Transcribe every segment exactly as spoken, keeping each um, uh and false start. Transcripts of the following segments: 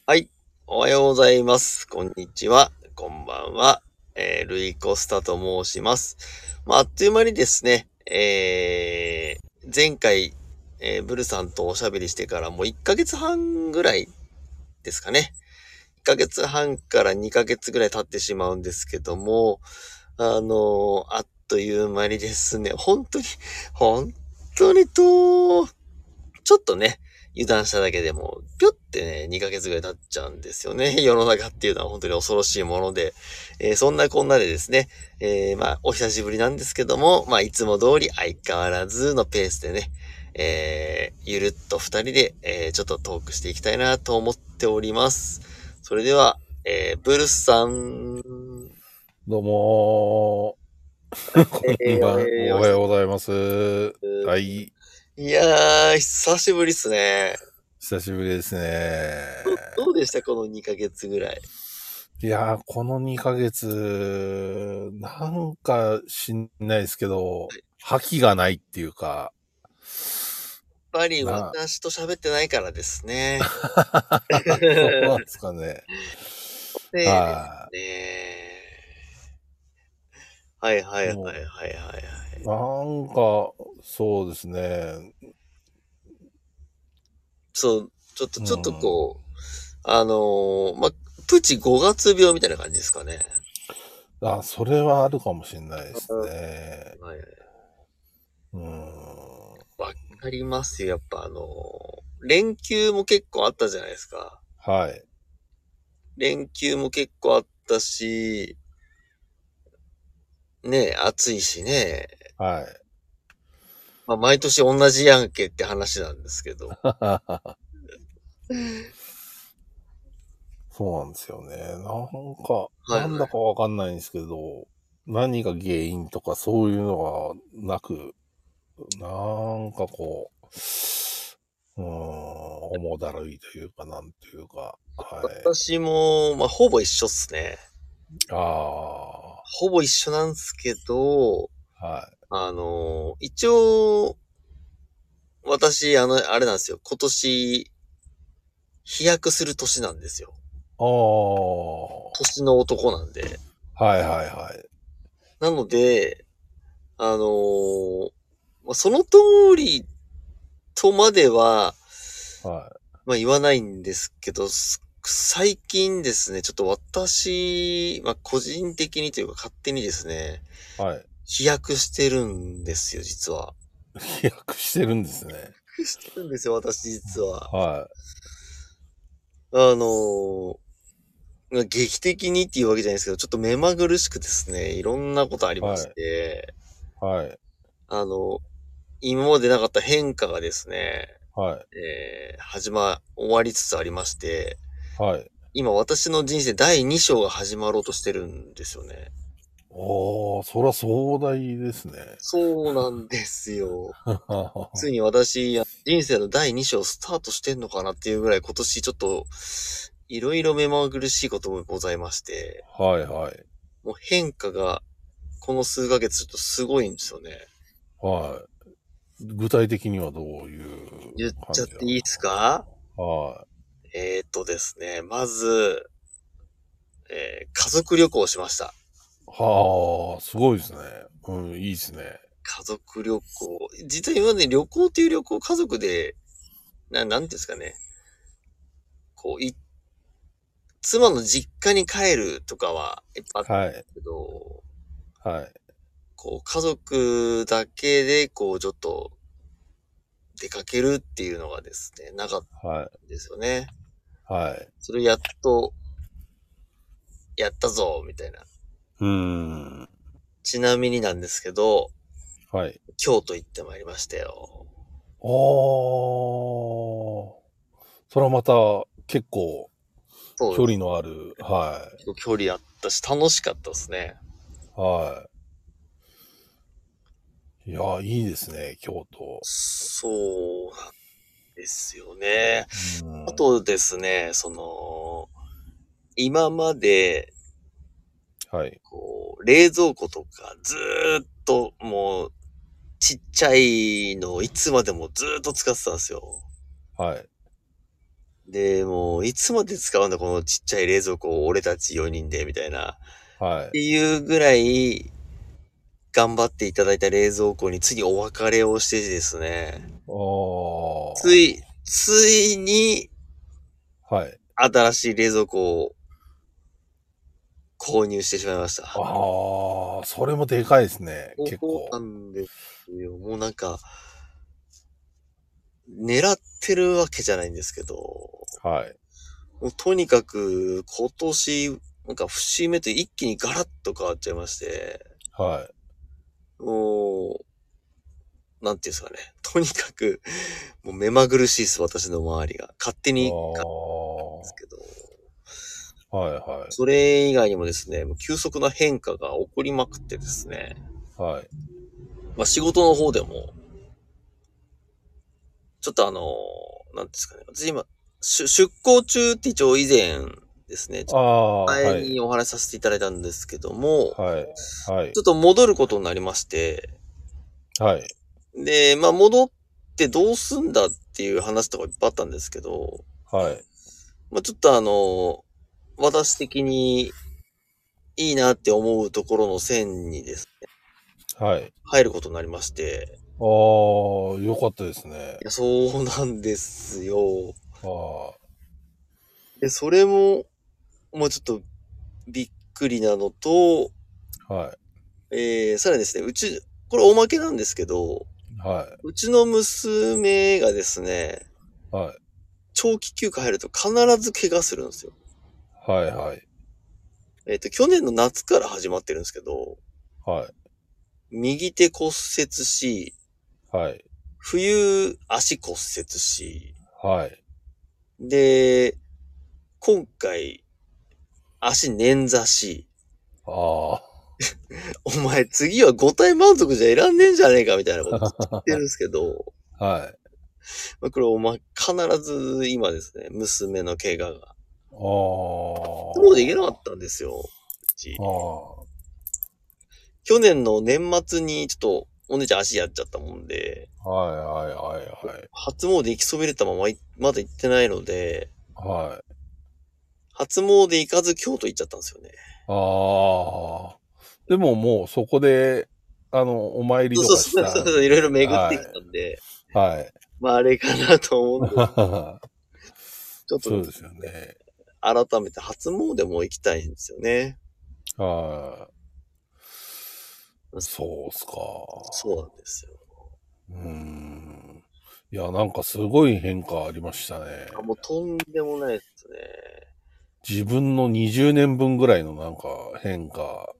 はい。おはようございます。こんにちは。こんばんは。えー、ルイコスタと申します。まあ、あっという間にですね、えー、前回、えー、ブルさんとおしゃべりしてからもういっかげつはんぐらいですかね。いっかげつはんからにかげつぐらい経ってしまうんですけども、あのーあっという間にですね、本当に、本当にと、ちょっとね、油断しただけでも、ぴょってね、にかげつぐらい経っちゃうんですよね。世の中っていうのは本当に恐ろしいもので。えーそんなこんなでですね、えーまあ、お久しぶりなんですけども、まあ、いつも通り相変わらずのペースでね、えーゆるっと二人で、えーちょっとトークしていきたいなと思っております。それでは、えーブルスさん、 どうもはい、 ー。こえー、おんばん、 えーおおは久しようございます。 ぶりはい。 いやー、久しぶりっすね。 久しぶりですね。 ど、どうでしたこのにかげつぐらい。 いやー、このにかげつ、なんか知んないですけど、覇気がないっていうか、 やっぱりな、 私と喋ってないからですね。 そうなんですかね。 でですはね。はいはいい。 はいもはいはいはい。 う、なんか、そうですね。 そう、ちょっとうちょっとん。 こう、あのーま、プチごがつ病みたいな感じですかね。 あ、それはあるかもしれないですうんね。 はい。 うん。 わかりますよ。やっぱあのー連休も結構あったじゃないですか。 はい。 連休も結構あったし、ね、暑いしね。 はい。 まあ、毎年同じやんけって話なんですけど。 そうなんですよね。なんか、 はいはい。 なんだかわかんないんですけど、何が原因とかそういうのがなく、なんかこう、うーん、重だるいというか、なんというか、はい。 私も、まあ、ほぼ一緒っすね。 あほぼ一緒なんすけど、 あ、はい。 あのー一応、私、あの、あれなんですよ。今年、飛躍する年なんですよ。 ああ、 年の男なんで。 はいはいはい。 なので、あのーまあ、その通りとまでは、 はまあ、言わないんですけど、す最近ですね、ちょっと私、まあ、個人的にというか勝手にですね、 い、はい。 飛躍してるんですよ、実は。 飛躍してるんですね。 飛躍してるんですよ、私実は。 はあのー、劇的にっていうわけじゃないですけど、ちょっと目まぐるしくですね、いろんなことありい、 ましはい、 て、 はい、 あの、今までなかった変化がですね、 はい、 えー、始ま、終わりつつありまして、 はい。 今私の人生だいに章が始まろうとしてるんですよね。 おー、そら壮大ですね。 そうなんですよ。ついはに私、人生のだいに章スタートしてんのかなっていうぐらい今年ちょっと、いろいろ目まぐるしいこともございまして、 い、はい。 もう変化がこの数ヶ月ちょっとすごいんですよね。 はい。具体的にはどういう言っちゃ感じなんでっていいですか？ すか？はえーっとですね、まず、えー家族旅行をしました。 い。はあ、すごいですね。うん、いいですね。 家族旅行。実は今まで旅行っていう旅行家族で、な、なんていうんですかね。こう、い、妻の実家に帰るとかはいっぱいあったんではい。 すけど、 はい。 こう、家族だけで、こう、ちょっと出かけるっていうのがですね、なかっはい。 たんですよね。 はい。 それやっと、やったぞ、みたいな。 うーん。 ちなみになんですけど、 はい。 京都行ってまいりましたよ。 おー。それはまた結構距離そうです。 のある。は結構距離あったし、楽しかったですね。 い。はい。いや、いいですね、京都。 そうなんですよね。 うーん。 あとですね、その、今まで、 はい。 こう、冷蔵庫とかずーっともうちっちゃいのをいつまでもずーっと使ってたんですよ。 はい。 で、もう、いつまで使うんだ、このちっちゃい冷蔵庫を俺たちよにんで、みたいな。 はい。 っていうぐらい、頑張っていただいた冷蔵庫に次お別れをしてですね。つおー。 い、ついに、 はい。 新しい冷蔵庫を購入してしまいました。 ああ、それもでかいですね、結構。 そうなんですよ。もうなんか、狙ってるわけじゃないんですけど、 はい。 もうとにかく今年、なんか節目と一気にガラッと変わっちゃいまして、 はい。 もう、なんていうんですかね。とにかく、もう目まぐるしいです、私の周りが。勝手あに、ですあ、 けど、 はいはい。 それ以外にもですね、もう急速な変化が起こりまくってですね、 はい。 まあ仕事の方でも、ちょっとあの、なんですかね、私今、出出向中って一応以前ですね、 ああ、はい。 前にお話しさせていただいたんですけども、 はい。はい。 ちょっと戻ることになりまして、 はい。 で、まあ戻ってどうすんだっていう話とかいっぱいあったんですけど、 はい。 まあちょっとあの、私的にいいなって思うところの線にですね、 はい。 入ることになりまして、 ああ、よかったですね。 いや、そうなんですよ。 あで、それも、もうちょっとびっくりなのと、 あ、はい。 えー、さらにですね、うち、これおまけなんですけど、 はい。 うちの娘がですね、 はい。 長期休暇入ると必ず怪我するんですよ。 はい。はい。 えっと、去年の夏から始まってるんですけど、 はい。 右手骨折し、 はい。 冬足骨折し、 はい。 で、今回足捻挫し、 あお前次は五体満足じゃいらんねえんじゃねえかみたいなこと言ってるんですけど、 あ、はい。 まあ、これお前必ず今ですね、娘の怪我が。 あもうできなかったんですよ。うちあ、あ去年の年末にちょっとお姉ちゃん足やっちゃったもんで、 あ、はい。はい。はい。はい。 初詣行きそびれたままいまだ行ってないので、 はい。 初詣行かず京都行っちゃったんですよね。 ああ。でももうそこで、あの、お参りそうとそうそうそう、 かしたん、 いろいろ巡ってきたはい。 んで、 はい。 まああれかなと思うんで、ちょっとですそうですよね、 ね。 改めて初詣も行きたいんですよね。 はい。そうっすか。 そうなんですよ。 うーん。いや、なんかすごい変化ありましたね。 あ、もうとんでもないですね。 自分のにじゅうねんぶんぐらいのなんか変化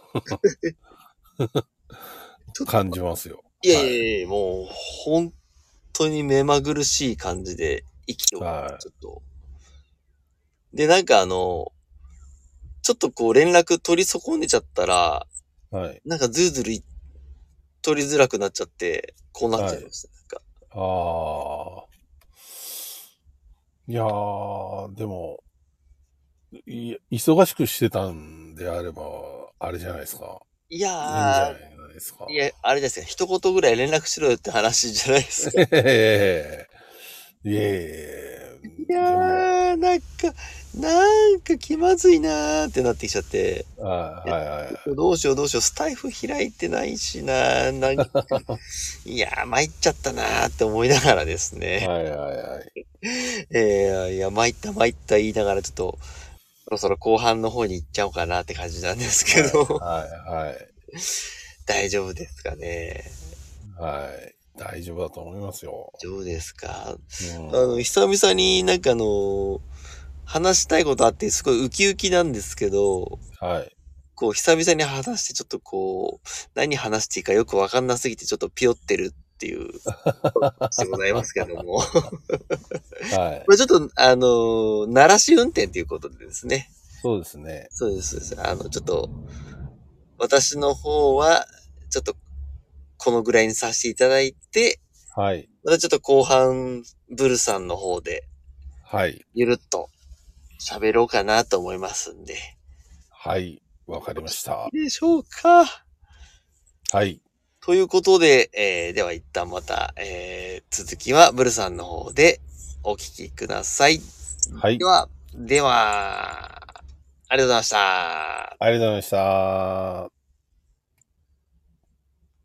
ちょっと、 感じますよ。 いやいはい。 やいや、もう本当に目まぐるしい感じで生きております、 はちょっと。で、なんかあの、ちょっとこう連絡取り損ねちゃったら、 い。はい。 なんかズルズルい取りづらくなっちゃって、こうなっちはい。 ゃいました。なんか。 ああ。いやー、でも、い忙しくしてたんであれば、あれじゃないですか。 いいいんじゃやないですか。 ー、いや、あれですよ。一言ぐらい連絡しろよって話じゃないですか。 ええいえいえ、 いやでも、 ー、なんか、なんか気まずいなーってなってきちゃって。 はいはいはい。 どうしようどうしよう、スタイフ開いてないしなー、何か、いやー、参っちゃったなーって思いながらですね。 はいはいはい。 えー、いや、参った参った言いながらちょっと、そろそろ後半の方に行っちゃおうかなって感じなんですけはいど、 はいはい。 大丈夫ですかね。 はい。大丈夫だと思いますよ。 大丈夫ですか。 うあの、 ん。 久々になんかあの、話したいことあってすごいウキウキなんですけど、 はい。 こう久々に話してちょっとこう、何話していいかよくわかんなすぎてちょっとピヨってるっていう、でございますけども。 はい。 まあちょっと、あのー、鳴らし運転ということでですね。 そうですね。 そうです。そうです。あの、ちょっと、私の方は、ちょっと、このぐらいにさせていただいて、 はい。 またちょっと後半、ブルさんの方で、 はい。 ゆるっと喋ろうかなと思いますんで。 はい。わかりました。 いいでしょうか。 はい。 ということで、えー、では一旦また、えー、続きはブルさんの方でお聞きください。 はい。 では、では、ありがとうございました。 ありがとうございました。